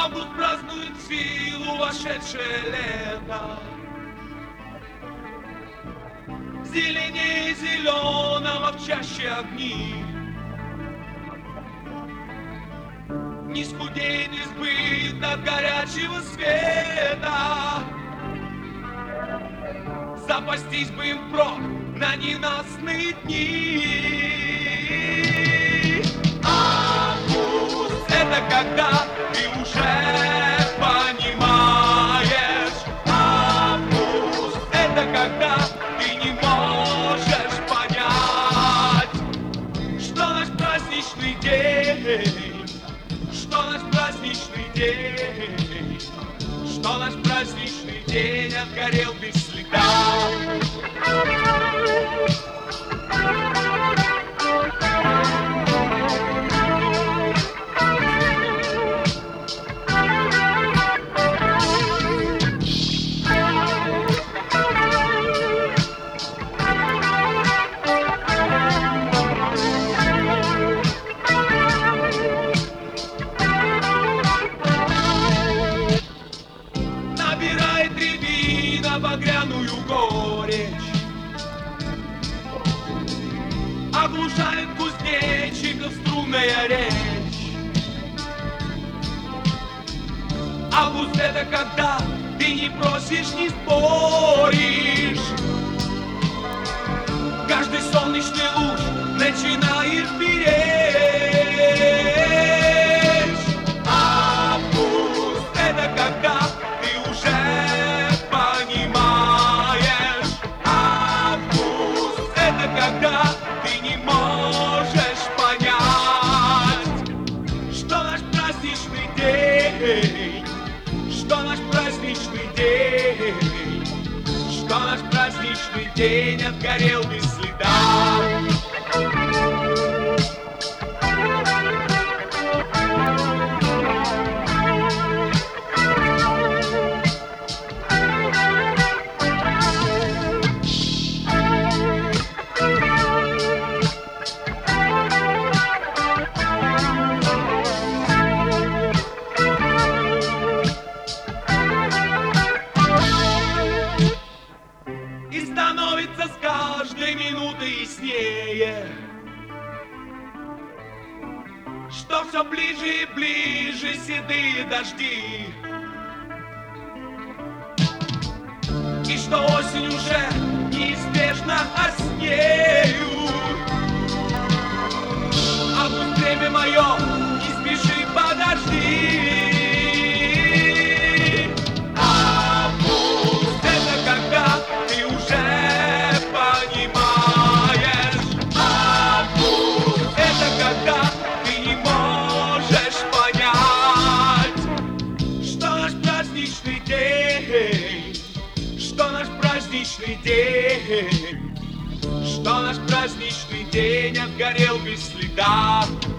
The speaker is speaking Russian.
Август празднует силу вошедшее лето. Зеленее зеленого в чаще огни. Не скудеет избыток горячего света. Запастись бы им впрок на ненастные дни. Август — это когда ты уже понимаешь. Август — это когда ты не можешь понять, что наш праздничный день, что наш праздничный день, что наш праздничный день отгорел без следа. Набирает рябина багряную горечь, оглушает кузнечиков струнная речь. Август — это когда ты не просишь, не споришь. Каждый солнечный луч начинает беречь. Август — это когда ты уже понимаешь. Август — это когда ты не можешь понять, что наш праздничный день, что наш праздничный день, что наш праздничный день отгорел без следа. И становится с каждой минутой яснее, что все ближе и ближе седые дожди, и что осень уже неизбежно оснеют. Август, время мое, не спеши, подожди. Август — это когда ты уже понимаешь. Август — это когда ты не можешь понять, что наш праздничный день, что наш праздничный день, что наш праздничный день отгорел без следа.